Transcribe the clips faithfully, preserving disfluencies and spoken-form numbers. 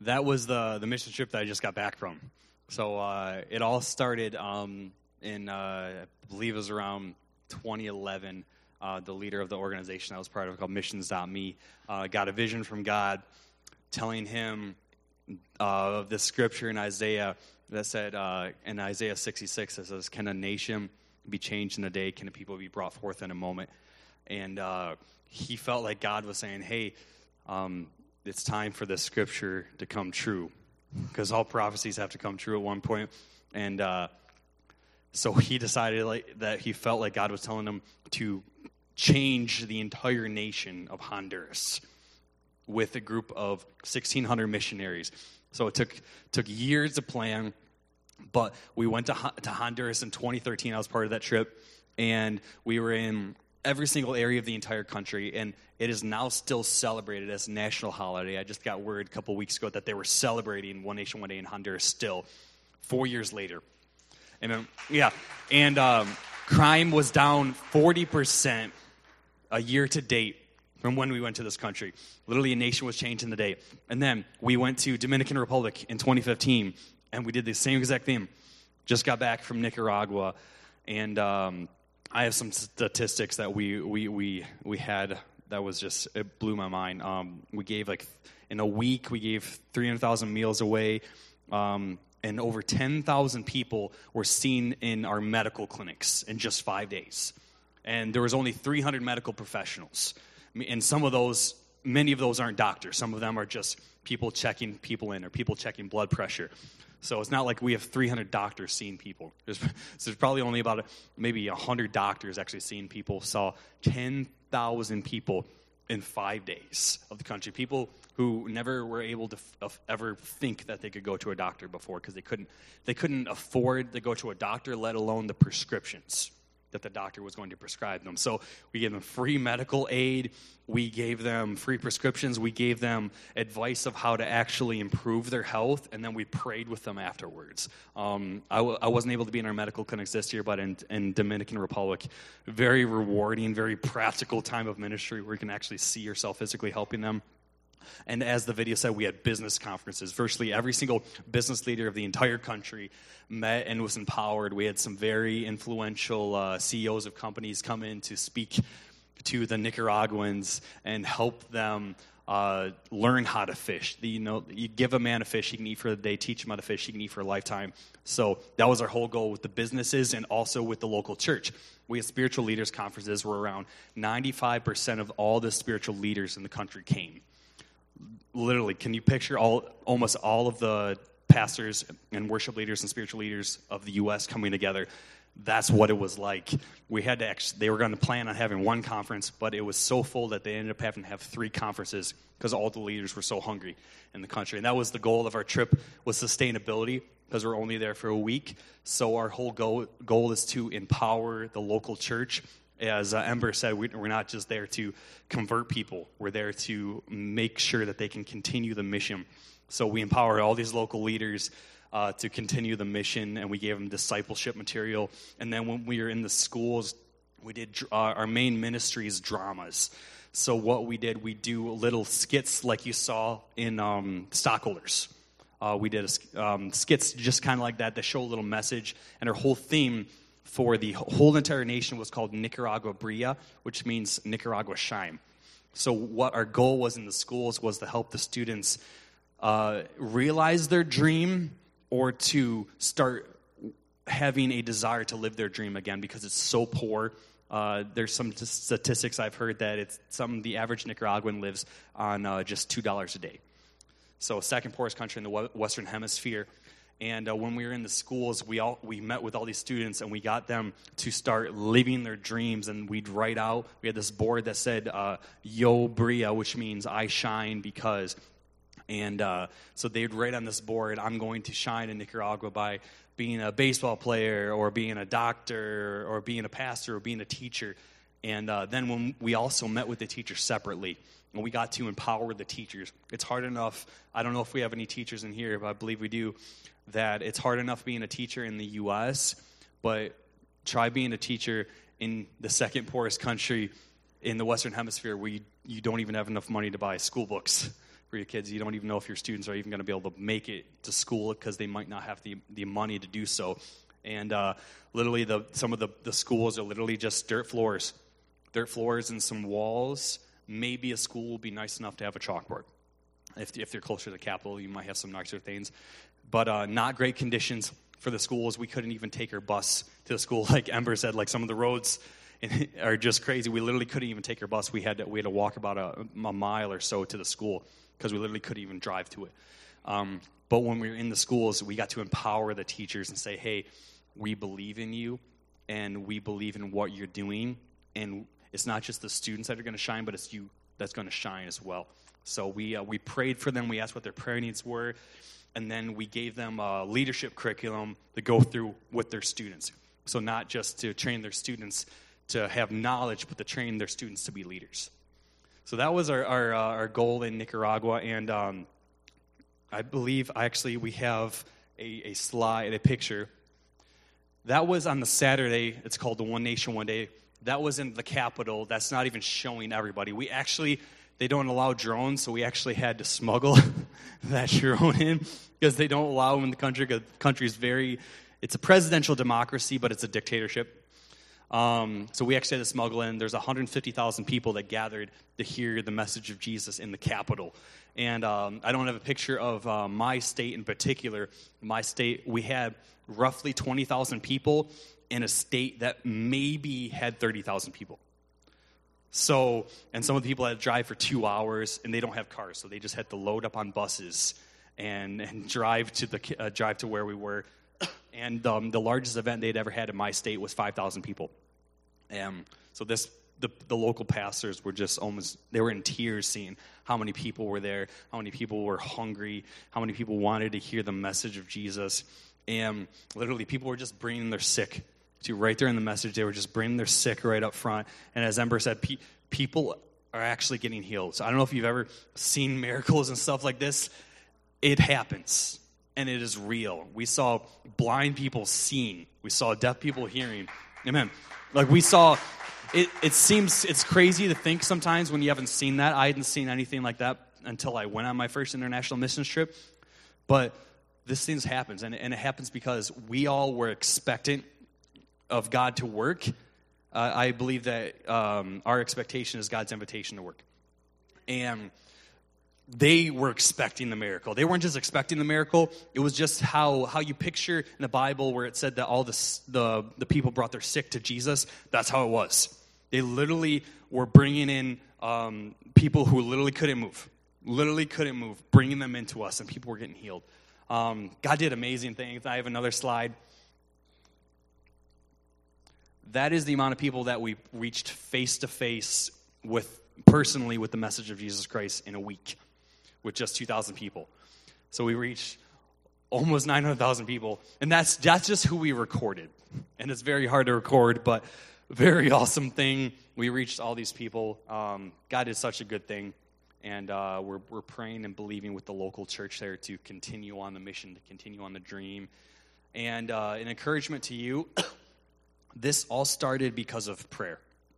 that was the the mission trip that I just got back from. So uh, it all started um, in, uh, I believe it was around twenty eleven. Uh, the leader of the organization I was part of, called Missions dot me, uh, got a vision from God telling him uh, of the scripture in Isaiah that said, uh, in Isaiah sixty-six, it says, can a nation be changed in a day? Can a people be brought forth in a moment? And uh, he felt like God was saying, hey, um, it's time for this scripture to come true, because all prophecies have to come true at one point. And uh, so he decided like that he felt like God was telling him to change the entire nation of Honduras with a group of sixteen hundred missionaries. So it took took years to plan, but we went to, to Honduras in twenty thirteen. I was part of that trip, and we were in every single area of the entire country, and it is now still celebrated as a national holiday. I just got word a couple weeks ago that they were celebrating One Nation, One Day in Honduras still, four years later. And then, yeah, and um, crime was down forty percent a year to date from when we went to this country. Literally, a nation was changed in the day. And then we went to Dominican Republic in twenty fifteen, and we did the same exact thing. Just got back from Nicaragua, and um, I have some statistics that we we we we had that was just, it blew my mind. Um, we gave like in a week we gave three hundred thousand meals away, um, and over ten thousand people were seen in our medical clinics in just five days. And there was only three hundred medical professionals. And some of those, many of those aren't doctors. Some of them are just people checking people in or people checking blood pressure. So it's not like we have three hundred doctors seeing people. There's, so there's probably only about a, maybe one hundred doctors actually seeing people. Saw ten thousand people in five days of the country. People who never were able to f- ever think that they could go to a doctor before, because they couldn't, they couldn't afford to go to a doctor, let alone the prescriptions that the doctor was going to prescribe them. So we gave them free medical aid. We gave them free prescriptions. We gave them advice of how to actually improve their health, and then we prayed with them afterwards. Um, I, w- I wasn't able to be in our medical clinics this year, but in, in Dominican Republic, very rewarding, very practical time of ministry where you can actually see yourself physically helping them. And as the video said, we had business conferences. Virtually every single business leader of the entire country met and was empowered. We had some very influential uh, C E Os of companies come in to speak to the Nicaraguans and help them uh, learn how to fish. The, you know, you give a man a fish, he can eat for the day. Teach him how to fish, he can eat for a lifetime. So that was our whole goal with the businesses and also with the local church. We had spiritual leaders conferences where around ninety-five percent of all the spiritual leaders in the country came. Literally, can you picture all almost all of the pastors and worship leaders and spiritual leaders of the U S coming together? That's what it was like. We had to actually, they were going to plan on having one conference, but it was so full that they ended up having to have three conferences because all the leaders were so hungry in the country. And that was the goal of our trip, was sustainability, because we're only there for a week. So our whole goal, goal is to empower the local church. As uh, Ember said, we, we're not just there to convert people. We're there to make sure that they can continue the mission. So we empowered all these local leaders uh, to continue the mission, and we gave them discipleship material. And then when we were in the schools, we did uh, our main ministry is dramas. So what we did, we do little skits like you saw in um, Stockholders. Uh, we did a, um, skits just kind of like that that show a little message, and our whole theme for the whole entire nation was called Nicaragua Brilla, which means Nicaragua Shine. So what our goal was in the schools was to help the students uh, realize their dream, or to start having a desire to live their dream again, because it's so poor. Uh, there's some t- statistics I've heard that it's some the average Nicaraguan lives on uh, just two dollars a day. So second poorest country in the Western Hemisphere. And uh, when we were in the schools, we all we met with all these students, and we got them to start living their dreams. And we'd write out, we had this board that said, uh, Yo Brilla, which means I shine because. And uh, so they'd write on this board, I'm going to shine in Nicaragua by being a baseball player, or being a doctor, or being a pastor, or being a teacher. And uh, then when we also met with the teachers separately, and we got to empower the teachers. It's hard enough, I don't know if we have any teachers in here, but I believe we do, that it's hard enough being a teacher in the U S, but try being a teacher in the second poorest country in the Western Hemisphere, where you, you don't even have enough money to buy school books, for your kids. You don't even know if your students are even going to be able to make it to school because they might not have the the money to do so. And uh, literally, the some of the, the schools are literally just dirt floors, dirt floors and some walls. Maybe a school will be nice enough to have a chalkboard. If if they're closer to the Capitol, you might have some nicer things. But uh, not great conditions for the schools. We couldn't even take our bus to the school. Like Ember said, like some of the roads are just crazy. We literally couldn't even take our bus. We had to, we had to walk about a, a mile or so to the school because we literally couldn't even drive to it. Um, but when we were in the schools, we got to empower the teachers and say, hey, we believe in you, and we believe in what you're doing. And it's not just the students that are going to shine, but it's you that's going to shine as well. So we uh, we prayed for them. We asked what their prayer needs were. And then we gave them a leadership curriculum to go through with their students. So not just to train their students to have knowledge, but to train their students to be leaders. So that was our our, uh, our goal in Nicaragua. And um, I believe, actually, we have a, a slide, a picture. That was on the Saturday. It's called the One Nation, One Day. That was in the Capitol. That's not even showing everybody. We actually... They don't allow drones, so we actually had to smuggle that drone in because they don't allow them in the country because the country is very, it's a presidential democracy, but it's a dictatorship. Um, so we actually had to smuggle in. There's one hundred fifty thousand people that gathered to hear the message of Jesus in the Capitol. And um, I don't have a picture of uh, my state in particular. My state, we had roughly twenty thousand people in a state that maybe had thirty thousand people. So, and some of the people had to drive for two hours, and they don't have cars, so they just had to load up on buses and, and drive to the uh, drive to where we were. And um, the largest event they'd ever had in my state was five thousand people. And so this, the, the local pastors were just almost, they were in tears seeing how many people were there, how many people were hungry, how many people wanted to hear the message of Jesus. And literally, people were just bringing their sick. To right there in the message, they were just bringing their sick right up front. And as Ember said, pe- people are actually getting healed. So I don't know if you've ever seen miracles and stuff like this. It happens, and it is real. We saw blind people seeing. We saw deaf people hearing. Amen. Like we saw, it, it seems, it's crazy to think sometimes when you haven't seen that. I hadn't seen anything like that until I went on my first international missions trip. But this thing happens, and, and it happens because we all were expectant of God to work. Uh, I believe that um, our expectation is God's invitation to work. And they were expecting the miracle. They weren't just expecting the miracle. It was just how, how you picture in the Bible where it said that all the, the, the people brought their sick to Jesus. That's how it was. They literally were bringing in um, people who literally couldn't move. Literally couldn't move, bringing them into us, and people were getting healed. Um, God did amazing things. I have another slide. That is the amount of people that we reached face-to-face with, personally, with the message of Jesus Christ in a week, with just two thousand people. So we reached almost nine hundred thousand people, and that's that's just who we recorded. And it's very hard to record, but very awesome thing. We reached all these people. Um, God did such a good thing, and uh, we're we're praying and believing with the local church there to continue on the mission, to continue on the dream. And uh, an encouragement to you, this all started because of prayer.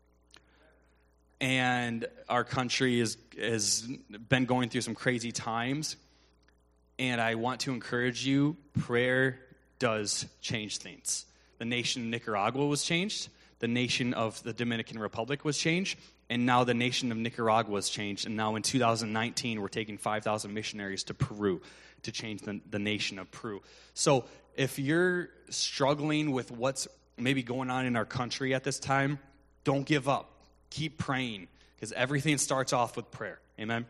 And our country is, has been going through some crazy times. And I want to encourage you, prayer does change things. The nation of Nicaragua was changed. The nation of the Dominican Republic was changed. And now the nation of Nicaragua was changed. And now in two thousand nineteen, we're taking five thousand missionaries to Peru to change the, the nation of Peru. So if you're struggling with what's maybe going on in our country at this time, don't give up. Keep praying, because everything starts off with prayer. Amen?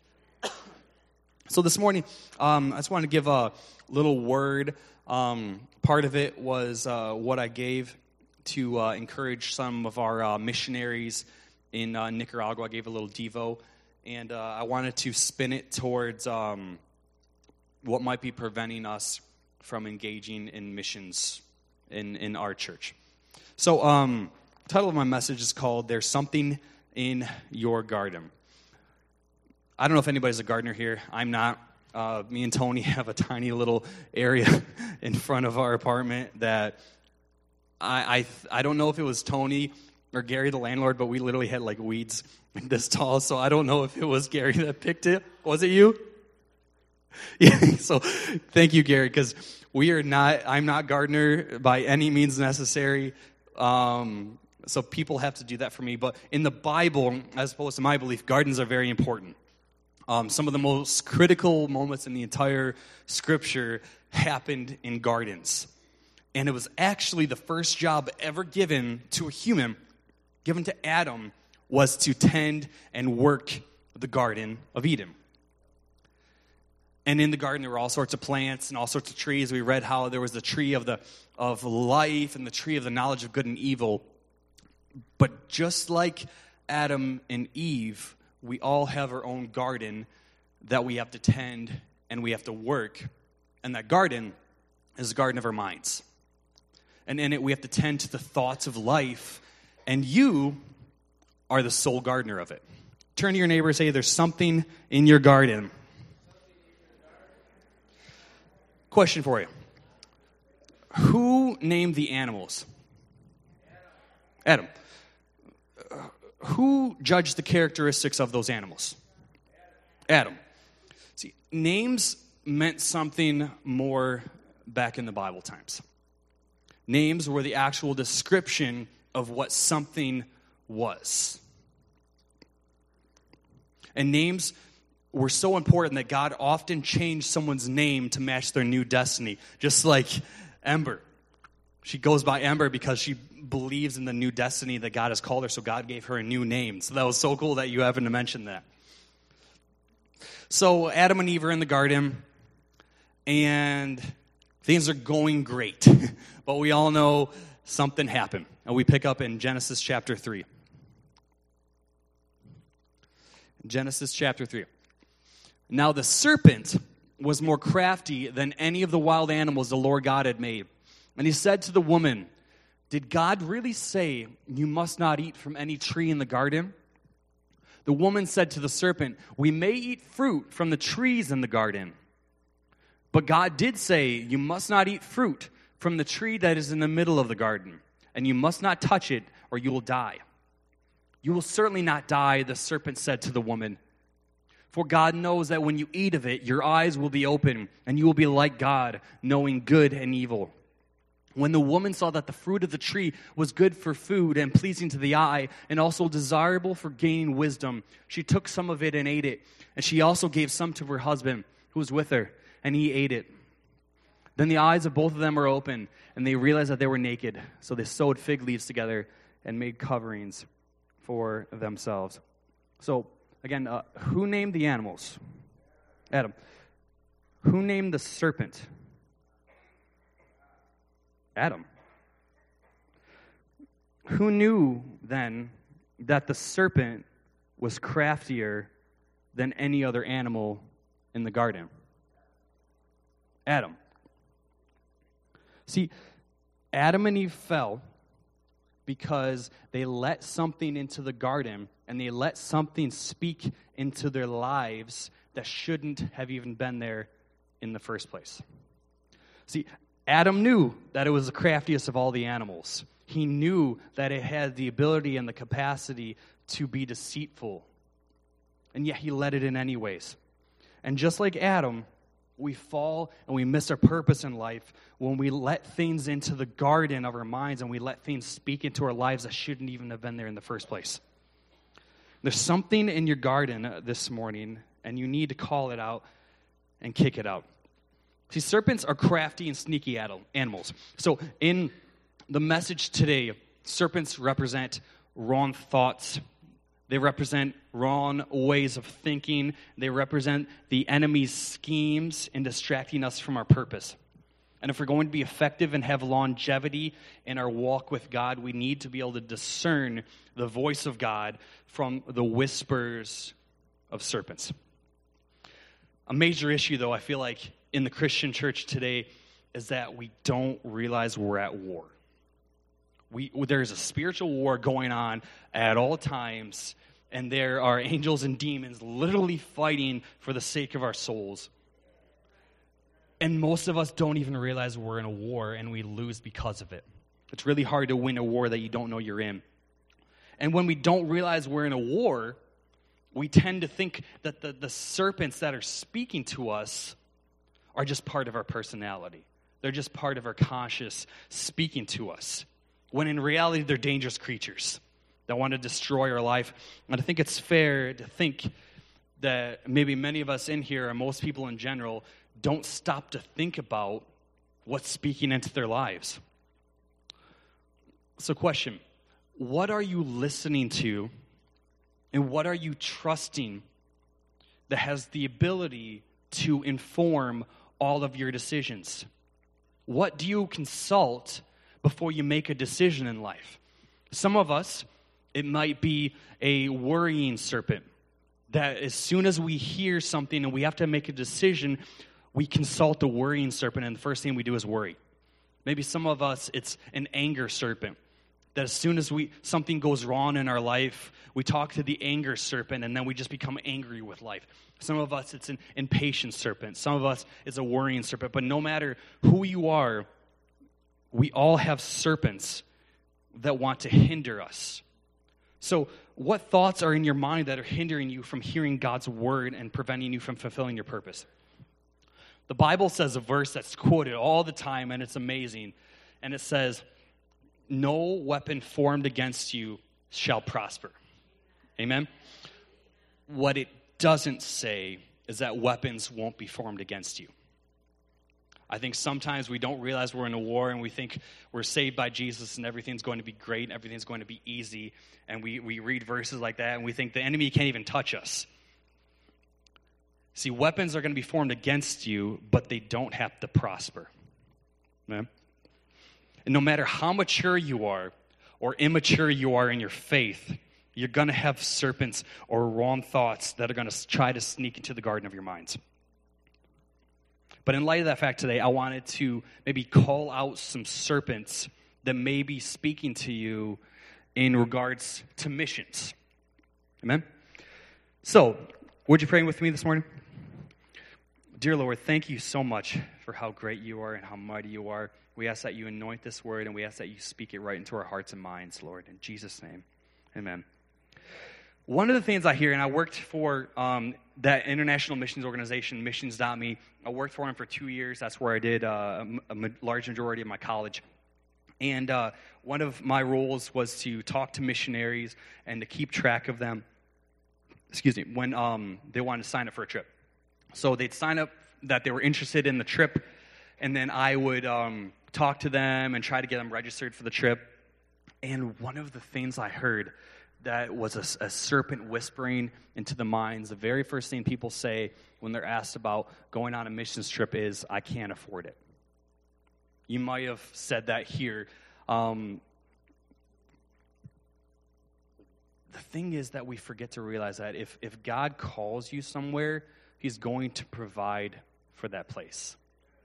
So this morning, um, I just want to give a little word. Um, part of it was uh, what I gave to uh, encourage some of our uh, missionaries in uh, Nicaragua. I gave a little devo, and uh, I wanted to spin it towards um, what might be preventing us from engaging in missions in, in our church. So um, the title of my message is called, There's Something in Your Garden. I don't know if anybody's a gardener here. I'm not. Uh, me and Tony have a tiny little area in front of our apartment that I I, I don't know if it was Tony or Gary the landlord, but we literally had like weeds this tall, so I don't know if it was Gary that picked it. Was it you? Yeah, so thank you, Gary, because we are not, I'm not gardener by any means necessary, um, so people have to do that for me. But in the Bible, as opposed to my belief, gardens are very important. Um, some of the most critical moments in the entire Scripture happened in gardens. And it was actually the first job ever given to a human, given to Adam, was to tend and work the Garden of Eden. And in the garden, there were all sorts of plants and all sorts of trees. We read how there was the tree of the of life and the tree of the knowledge of good and evil. But just like Adam and Eve, we all have our own garden that we have to tend and we have to work. And that garden is the garden of our minds. And in it, we have to tend to the thoughts of life. And you are the sole gardener of it. Turn to your neighbor and say, there's something in your garden. Question for you. Who named the animals? Adam. Uh, who judged the characteristics of those animals? Adam. See, names meant something more back in the Bible times. Names were the actual description of what something was. And names were so important that God often changed someone's name to match their new destiny. Just like Ember. She goes by Ember because she believes in the new destiny that God has called her, so God gave her a new name. So that was so cool that you happened to mention that. So Adam and Eve are in the garden, and things are going great. But we all know something happened. And we pick up in Genesis chapter three. Genesis chapter three. Now the serpent was more crafty than any of the wild animals the Lord God had made. And he said to the woman, did God really say you must not eat from any tree in the garden? The woman said to the serpent, we may eat fruit from the trees in the garden. But God did say, you must not eat fruit from the tree that is in the middle of the garden, and you must not touch it, or you will die. You will certainly not die, the serpent said to the woman. For God knows that when you eat of it, your eyes will be open, and you will be like God, knowing good and evil. When the woman saw that the fruit of the tree was good for food and pleasing to the eye, and also desirable for gaining wisdom, she took some of it and ate it. And she also gave some to her husband, who was with her, and he ate it. Then the eyes of both of them were open, and they realized that they were naked. So they sewed fig leaves together and made coverings for themselves. So, again, uh, who named the animals? Adam. Who named the serpent? Adam. Who knew then that the serpent was craftier than any other animal in the garden? Adam. See, Adam and Eve fell because they let something into the garden and they let something speak into their lives that shouldn't have even been there in the first place. See, Adam knew that it was the craftiest of all the animals. He knew that it had the ability and the capacity to be deceitful. And yet he let it in anyways. And just like Adam, we fall and we miss our purpose in life when we let things into the garden of our minds and we let things speak into our lives that shouldn't even have been there in the first place. There's something in your garden this morning, and you need to call it out and kick it out. See, serpents are crafty and sneaky animals. So in the message today, serpents represent wrong thoughts. They represent wrong ways of thinking. They represent the enemy's schemes in distracting us from our purpose. And if we're going to be effective and have longevity in our walk with God, we need to be able to discern the voice of God from the whispers of serpents. A major issue, though, I feel like in the Christian church today is that we don't realize we're at war. We, there's a spiritual war going on at all times, and there are angels and demons literally fighting for the sake of our souls. And most of us don't even realize we're in a war, and we lose because of it. It's really hard to win a war that you don't know you're in. And when we don't realize we're in a war, we tend to think that the, the serpents that are speaking to us are just part of our personality. They're just part of our conscious speaking to us. When in reality, they're dangerous creatures that want to destroy our life. And I think it's fair to think that maybe many of us in here, and most people in general, don't stop to think about what's speaking into their lives. So question, what are you listening to and what are you trusting that has the ability to inform all of your decisions? What do you consult before you make a decision in life? Some of us, it might be a worrying serpent that as soon as we hear something and we have to make a decision, we consult the worrying serpent, and the first thing we do is worry. Maybe some of us, it's an anger serpent, that as soon as we something goes wrong in our life, we talk to the anger serpent, and then we just become angry with life. Some of us, it's an impatient serpent. Some of us, it's a worrying serpent. But no matter who you are, we all have serpents that want to hinder us. So what thoughts are in your mind that are hindering you from hearing God's word and preventing you from fulfilling your purpose? The Bible says a verse that's quoted all the time, and it's amazing. And it says, no weapon formed against you shall prosper. Amen? What it doesn't say is that weapons won't be formed against you. I think sometimes we don't realize we're in a war and we think we're saved by Jesus and everything's going to be great and everything's going to be easy. And we, we read verses like that and we think the enemy can't even touch us. See, weapons are going to be formed against you, but they don't have to prosper. Amen? And no matter how mature you are or immature you are in your faith, you're going to have serpents or wrong thoughts that are going to try to sneak into the garden of your minds. But in light of that fact today, I wanted to maybe call out some serpents that may be speaking to you in regards to missions. Amen? So, would you pray with me this morning? Dear Lord, thank you so much for how great you are and how mighty you are. We ask that you anoint this word and we ask that you speak it right into our hearts and minds, Lord. In Jesus' name, amen. One of the things I hear, and I worked for um, that international missions organization, missions dot me. I worked for them for two years. That's where I did uh, a, a large majority of my college. And uh, one of my roles was to talk to missionaries and to keep track of them, excuse me, when um, they wanted to sign up for a trip. So they'd sign up that they were interested in the trip, and then I would um, talk to them and try to get them registered for the trip. And one of the things I heard that was a, a serpent whispering into the minds, the very first thing people say when they're asked about going on a missions trip is, I can't afford it. You might have said that here. Um, the thing is that we forget to realize that if, if God calls you somewhere, he's going to provide for that place.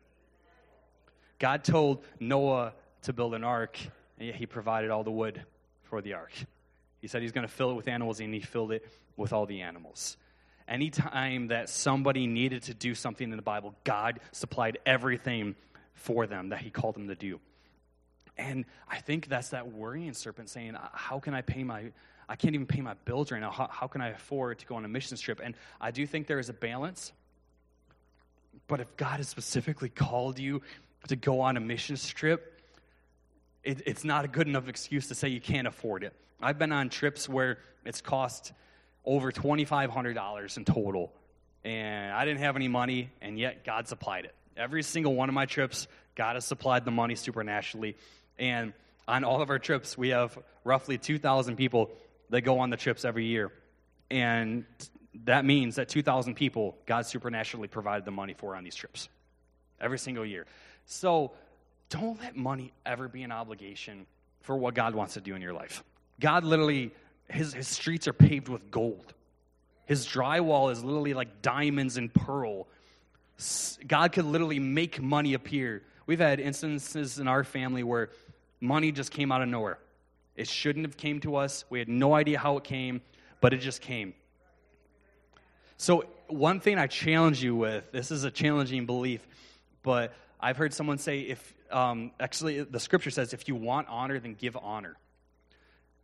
God told Noah to build an ark, and yet he provided all the wood for the ark. He said he's going to fill it with animals, and he filled it with all the animals. Anytime that somebody needed to do something in the Bible, God supplied everything for them that he called them to do. And I think that's that worrying serpent saying, how can I pay my, I can't even pay my bills right now. How, how can I afford to go on a mission trip? And I do think there is a balance. But if God has specifically called you to go on a mission trip, it, it's not a good enough excuse to say you can't afford it. I've been on trips where it's cost over twenty-five hundred dollars in total, and I didn't have any money, and yet God supplied it. Every single one of my trips, God has supplied the money supernaturally, and on all of our trips, we have roughly two thousand people that go on the trips every year, and that means that two thousand people, God supernaturally provided the money for on these trips, every single year. So don't let money ever be an obligation for what God wants to do in your life. God literally, his, his streets are paved with gold. His drywall is literally like diamonds and pearl. God could literally make money appear. We've had instances in our family where money just came out of nowhere. It shouldn't have came to us. We had no idea how it came, but it just came. So one thing I challenge you with, this is a challenging belief, but I've heard someone say, if um, actually the scripture says, if you want honor, then give honor.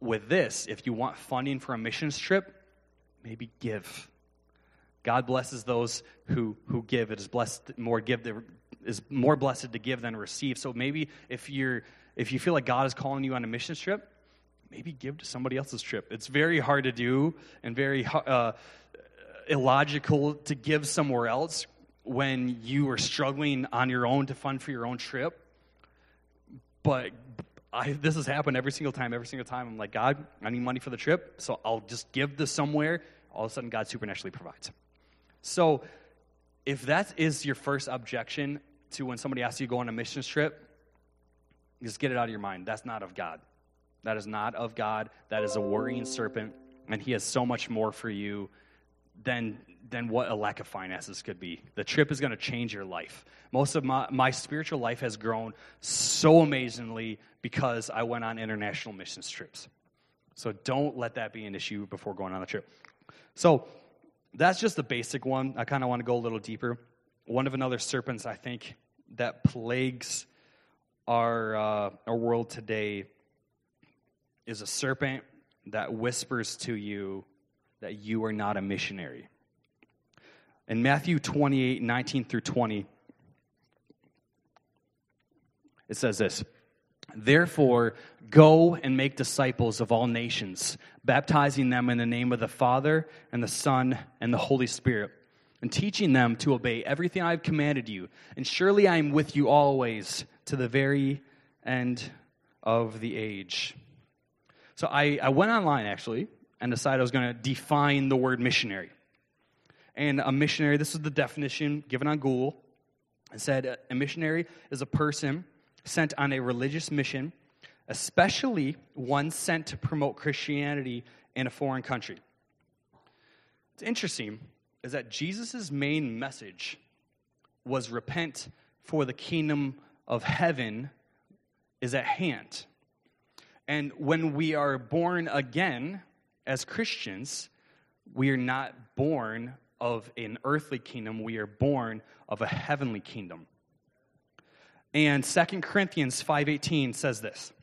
with this, if you want funding for a missions trip, maybe give. God blesses those who, who give. It is blessed more give is more blessed to give than receive. So maybe if you're if you feel like God is calling you on a missions trip, maybe give to somebody else's trip. It's very hard to do and very uh, illogical to give somewhere else when you are struggling on your own to fund for your own trip. But I, this has happened every single time, every single time. I'm like, God, I need money for the trip, so I'll just give this somewhere. All of a sudden, God supernaturally provides. So if that is your first objection to when somebody asks you to go on a missions trip, just get it out of your mind. That's not of God. That is not of God. That is a worrying serpent, and he has so much more for you than, than what a lack of finances could be. The trip is going to change your life. Most of my, my spiritual life has grown so amazingly because I went on international missions trips. So don't let that be an issue before going on the trip. So that's just the basic one. I kind of want to go a little deeper. One of another serpents, I think, that plagues our uh, our world today is a serpent that whispers to you that you are not a missionary. In Matthew twenty-eight, nineteen through twenty, it says this: "Therefore, go and make disciples of all nations, baptizing them in the name of the Father and the Son and the Holy Spirit, and teaching them to obey everything I have commanded you. And surely I am with you always to the very end of the age." So I, I went online, actually, and decided I was going to define the word missionary. And a missionary, this is the definition given on Google. It said, a missionary is a person sent on a religious mission, especially one sent to promote Christianity in a foreign country. What's interesting is that Jesus' main message was repent, for the kingdom of heaven is at hand. And when we are born again as Christians, we are not born of an earthly kingdom, we are born of a heavenly kingdom. And Second Corinthians five eighteen says this: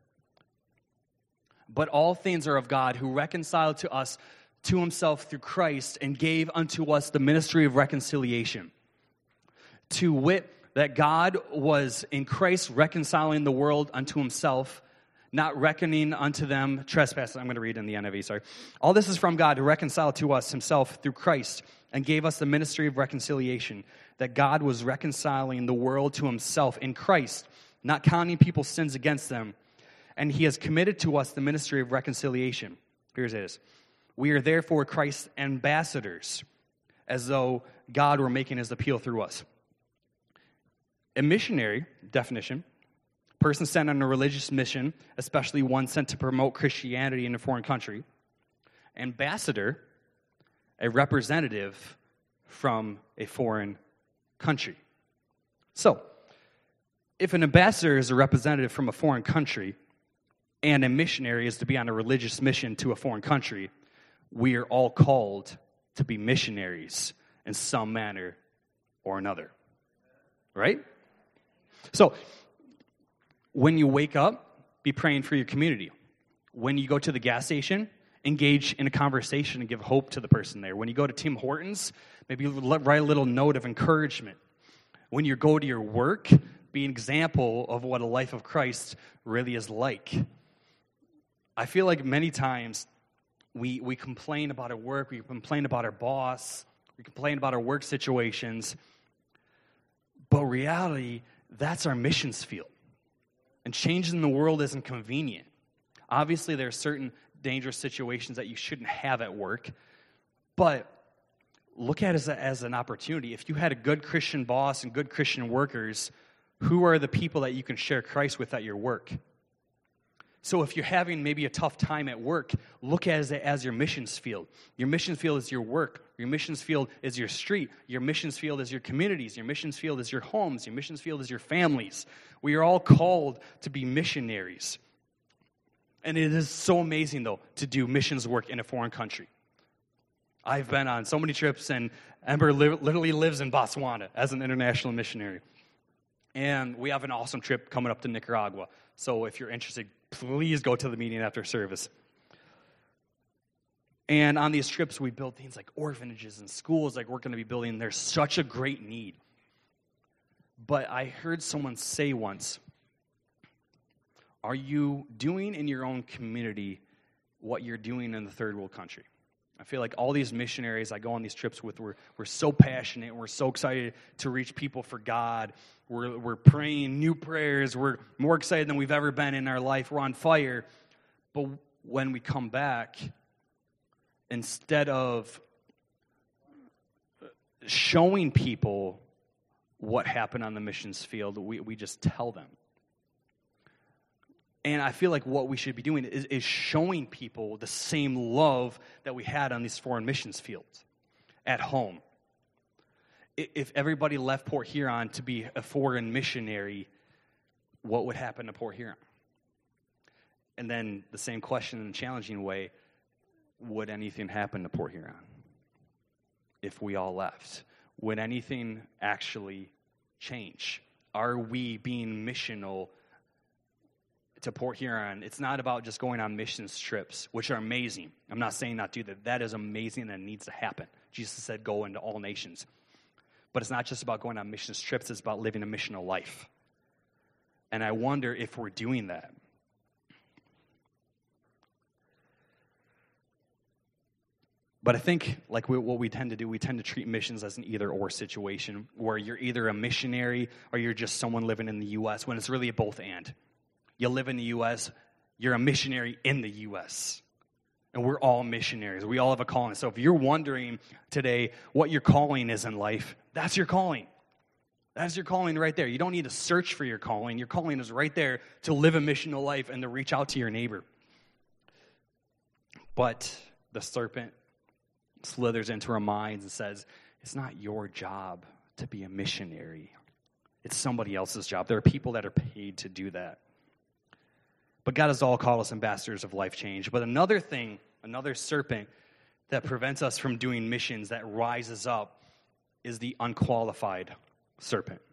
"But all things are of God, who reconciled to us to himself through Christ, and gave unto us the ministry of reconciliation. To wit, that God was in Christ reconciling the world unto himself, not reckoning unto them trespasses." I'm going to read in the N I V, sorry. "All this is from God, who reconciled to us himself through Christ, and gave us the ministry of reconciliation, that God was reconciling the world to himself in Christ, not counting people's sins against them. And he has committed to us the ministry of reconciliation." Here it is. "We are therefore Christ's ambassadors, as though God were making his appeal through us." A missionary, definition, person sent on a religious mission, especially one sent to promote Christianity in a foreign country. Ambassador, a representative from a foreign country. So, if an ambassador is a representative from a foreign country, and a missionary is to be on a religious mission to a foreign country, we are all called to be missionaries in some manner or another. Right? So, when you wake up, be praying for your community. When you go to the gas station, engage in a conversation and give hope to the person there. When you go to Tim Hortons, maybe write a little note of encouragement. When you go to your work, be an example of what a life of Christ really is like. I feel like many times we we complain about our work, we complain about our boss, we complain about our work situations, but reality, that's our missions field. And changing the world isn't convenient. Obviously, there are certain dangerous situations that you shouldn't have at work, but look at it as, a, as an opportunity. If you had a good Christian boss and good Christian workers, who are the people that you can share Christ with at your work? So if you're having maybe a tough time at work, look at it as your missions field. Your missions field is your work. Your missions field is your street. Your missions field is your communities. Your missions field is your homes. Your missions field is your families. We are all called to be missionaries. And it is so amazing, though, to do missions work in a foreign country. I've been on so many trips, and Ember li- literally lives in Botswana as an international missionary. And we have an awesome trip coming up to Nicaragua. So if you're interested, please go to the meeting after service. And on these trips, we build things like orphanages and schools like we're going to be building. There's such a great need. But I heard someone say once, are you doing in your own community what you're doing in the third world country? I feel like all these missionaries I go on these trips with, we're, we're so passionate. We're so excited to reach people for God. We're, we're praying new prayers. We're more excited than we've ever been in our life. We're on fire. But when we come back, instead of showing people what happened on the missions field, we, we just tell them. And I feel like what we should be doing is, is showing people the same love that we had on these foreign missions fields at home. If everybody left Port Huron to be a foreign missionary, what would happen to Port Huron? And then the same question in a challenging way, would anything happen to Port Huron if we all left? Would anything actually change? Are we being missional to Port Huron? It's not about just going on missions trips, which are amazing. I'm not saying not do that. That is amazing and needs to happen. Jesus said, go into all nations. But it's not just about going on missions trips. It's about living a missional life. And I wonder if we're doing that. But I think, like we, what we tend to do, we tend to treat missions as an either-or situation, where you're either a missionary or you're just someone living in the U S, when it's really a both-and. You live in the U S, you're a missionary in the U S. And we're all missionaries. We all have a calling. So if you're wondering today what your calling is in life, that's your calling. That's your calling right there. You don't need to search for your calling. Your calling is right there to live a missional life and to reach out to your neighbor. But the serpent slithers into our minds and says, it's not your job to be a missionary. It's somebody else's job. There are people that are paid to do that. But God has all called us ambassadors of life change. But another thing, another serpent that prevents us from doing missions that rises up is the unqualified serpent.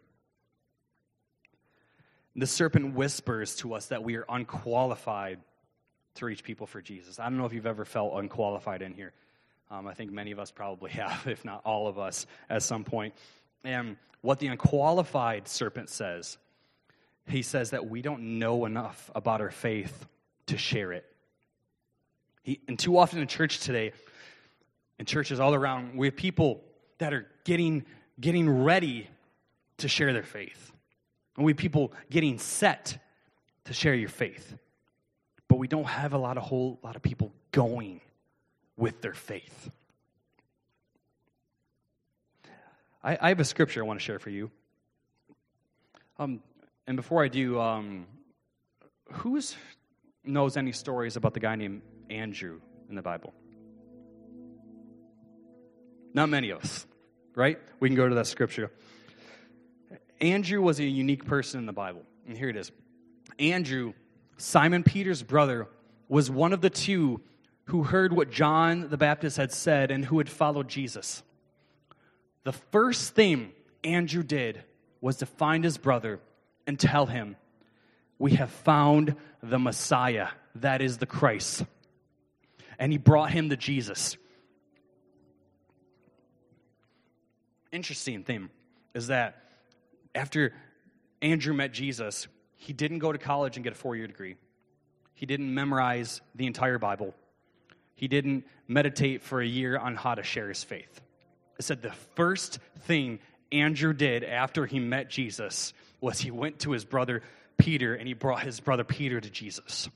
The serpent whispers to us that we are unqualified to reach people for Jesus. I don't know if you've ever felt unqualified in here. Um, I think many of us probably have, if not all of us, at some point. And what the unqualified serpent says, he says that we don't know enough about our faith to share it. He, and too often in church today, in churches all around, we have people that are getting, getting ready to share their faith. And we have people getting set to share your faith. But we don't have a lot of whole lot of people going with their faith. I, I have a scripture I want to share for you. Um, and before I do, um, who knows any stories about the guy named Andrew in the Bible? Not many of us, right? We can go to that scripture. Andrew was a unique person in the Bible. And here it is. Andrew, Simon Peter's brother, was one of the two who heard what John the Baptist had said and who had followed Jesus. The first thing Andrew did was to find his brother and tell him, we have found the Messiah, that is the Christ. And he brought him to Jesus. Interesting thing is that after Andrew met Jesus, he didn't go to college and get a four-year degree. He didn't memorize the entire Bible. He didn't meditate for a year on how to share his faith. It said the first thing Andrew did after he met Jesus was he went to his brother Peter and he brought his brother Peter to Jesus.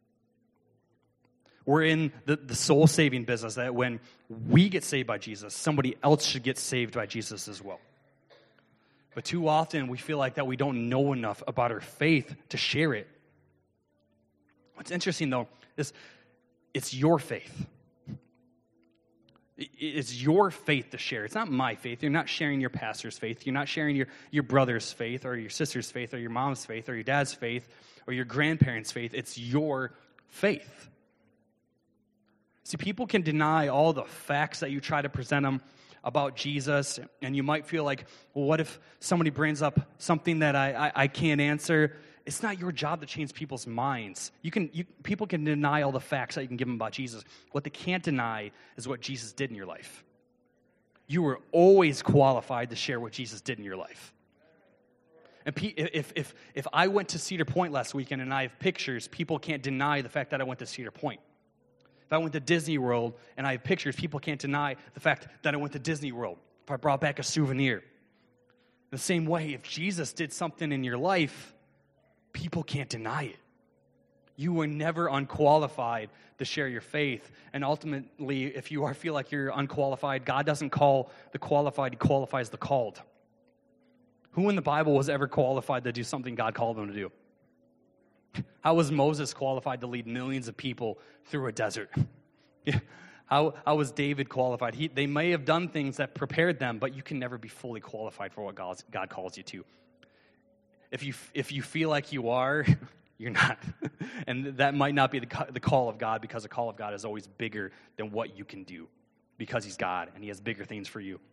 We're in the, the soul-saving business that when we get saved by Jesus, somebody else should get saved by Jesus as well. But too often we feel like that we don't know enough about our faith to share it. What's interesting though is it's your faith. It's your faith to share. It's not my faith. You're not sharing your pastor's faith. You're not sharing your, your brother's faith or your sister's faith or your mom's faith or your dad's faith or your grandparents' faith. It's your faith. See, people can deny all the facts that you try to present them about Jesus, and you might feel like, well, what if somebody brings up something that I, I, I can't answer? It's not your job to change people's minds. You can, you, people can deny all the facts that you can give them about Jesus. What they can't deny is what Jesus did in your life. You were always qualified to share what Jesus did in your life. And if if if I went to Cedar Point last weekend and I have pictures, people can't deny the fact that I went to Cedar Point. If I went to Disney World and I have pictures, people can't deny the fact that I went to Disney World. If I brought back a souvenir. The same way, if Jesus did something in your life, people can't deny it. You were never unqualified to share your faith. And ultimately, if you are feel like you're unqualified, God doesn't call the qualified, He qualifies the called. Who in the Bible was ever qualified to do something God called them to do? How was Moses qualified to lead millions of people through a desert? How, how was David qualified? He, they may have done things that prepared them, but you can never be fully qualified for what God, God calls you to. If you if you feel like you are, you're not. And that might not be the, the call of God, because the call of God is always bigger than what you can do, because He's God and He has bigger things for you.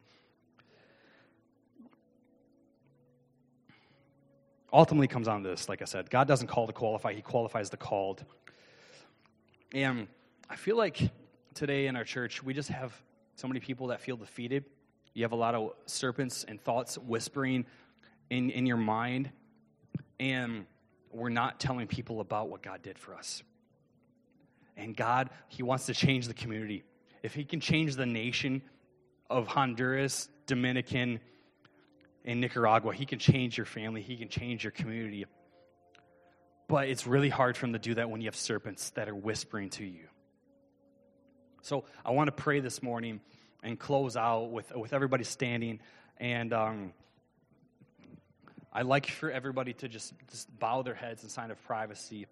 Ultimately comes on this, like I said, God doesn't call the qualified, He qualifies the called. And I feel like today in our church, we just have so many people that feel defeated. You have a lot of serpents and thoughts whispering in, in your mind. And we're not telling people about what God did for us. And God, He wants to change the community. If He can change the nation of Honduras, Dominican, and Nicaragua, He can change your family. He can change your community. But it's really hard for Him to do that when you have serpents that are whispering to you. So I want to pray this morning and close out with, with everybody standing. And um, I'd like for everybody to just, just bow their heads in sign of privacy.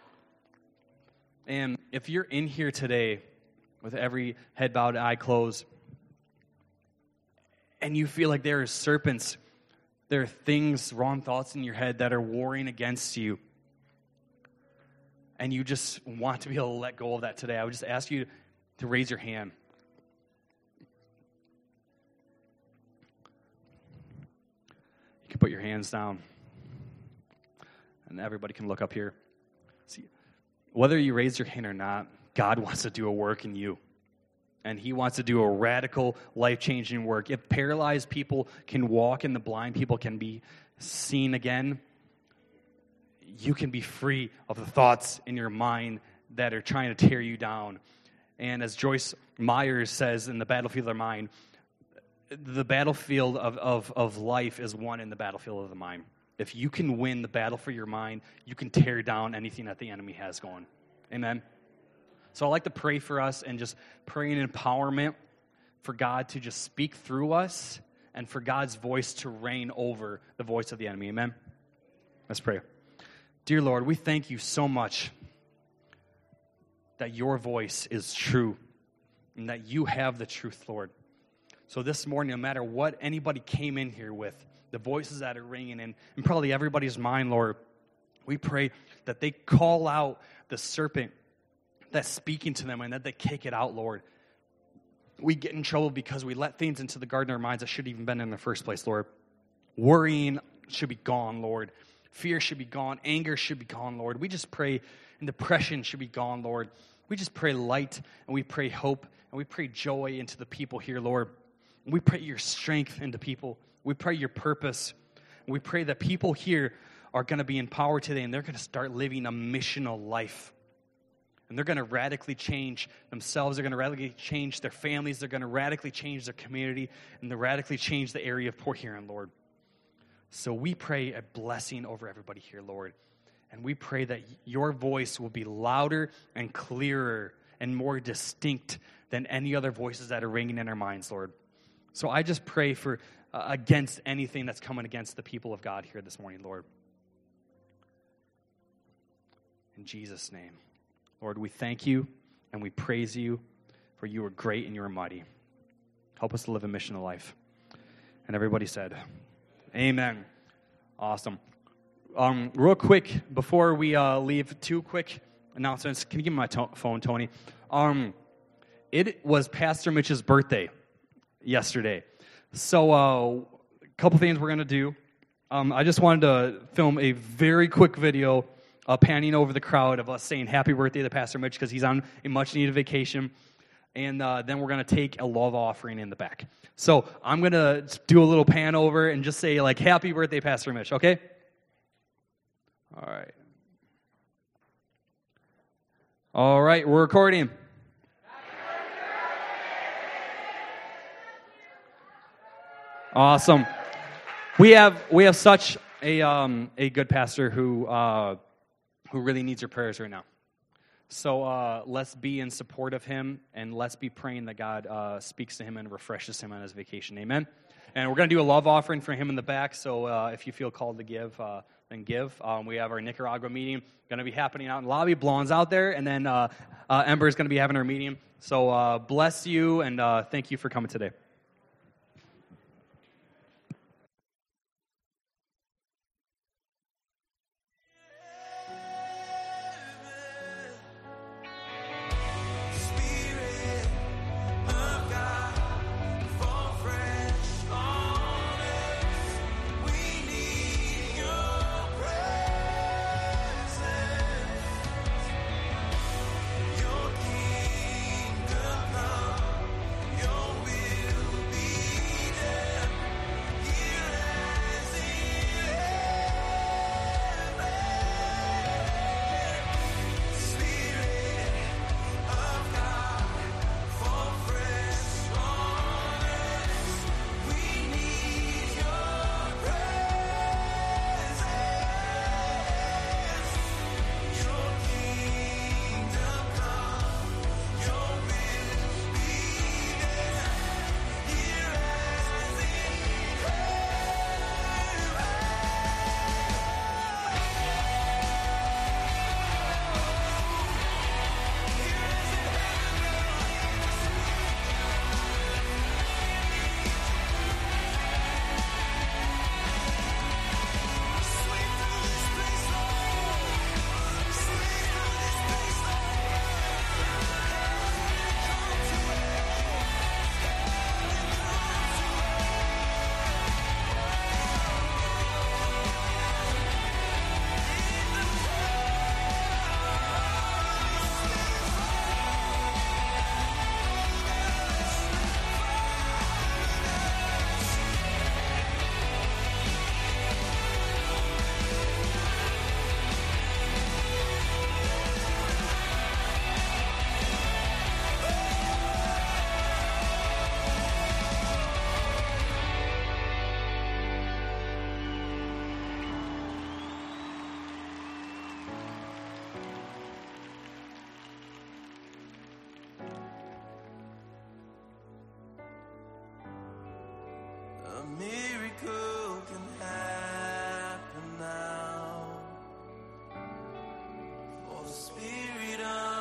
And if you're in here today with every head bowed, eye closed, and you feel like there are serpents, there are things, wrong thoughts in your head that are warring against you, and you just want to be able to let go of that today, I would just ask you to raise your hand. You can put your hands down, and everybody can look up here. See, whether you raise your hand or not, God wants to do a work in you. And He wants to do a radical, life-changing work. If paralyzed people can walk and the blind people can be seen again, you can be free of the thoughts in your mind that are trying to tear you down. And as Joyce Myers says in The Battlefield of the Mind, the battlefield of, of, of life is won in the battlefield of the mind. If you can win the battle for your mind, you can tear down anything that the enemy has going. Amen? So I'd like to pray for us and just pray in empowerment for God to just speak through us and for God's voice to reign over the voice of the enemy. Amen? Let's pray. Dear Lord, we thank You so much that Your voice is true and that You have the truth, Lord. So this morning, no matter what anybody came in here with, the voices that are ringing in, and probably everybody's mind, Lord, we pray that they call out the serpent that's speaking to them and that they kick it out, Lord. We get in trouble because we let things into the garden of our minds that shouldn't even been in the first place, Lord. Worrying should be gone, Lord. Fear should be gone. Anger should be gone, Lord. We just pray, and depression should be gone, Lord. We just pray light, and we pray hope, and we pray joy into the people here, Lord. We pray Your strength into people. We pray Your purpose. We pray that people here are going to be empowered today, and they're going to start living a missional life. And they're going to radically change themselves. They're going to radically change their families. They're going to radically change their community. And they'll radically change the area of Port Huron, Lord. So we pray a blessing over everybody here, Lord. And we pray that Your voice will be louder and clearer and more distinct than any other voices that are ringing in our minds, Lord. So I just pray for uh, against anything that's coming against the people of God here this morning, Lord. In Jesus' name. Lord, we thank You and we praise You, for You are great and You are mighty. Help us to live a missional life. And everybody said, amen. Awesome. Um, real quick, before we uh, leave, two quick announcements. Can you give me my to- phone, Tony? Um, it was Pastor Mitch's birthday yesterday. So uh, a couple things we're going to do. Um, I just wanted to film a very quick video uh, panning over the crowd of us saying happy birthday to Pastor Mitch because he's on a much-needed vacation. And uh, then we're going to take a love offering in the back. So I'm going to do a little pan over and just say, like, happy birthday, Pastor Mitch, okay? All right. All right, we're recording. Awesome. We have we have such a um, a good pastor who uh, who really needs your prayers right now. So uh, let's be in support of him, and let's be praying that God uh, speaks to him and refreshes him on his vacation. Amen. And we're going to do a love offering for him in the back. So uh, if you feel called to give, uh, then give. Um, we have our Nicaragua meeting going to be happening out in the lobby. Blonde's out there, and then uh, uh, Ember is going to be having her meeting. So uh, bless you, and uh, thank you for coming today.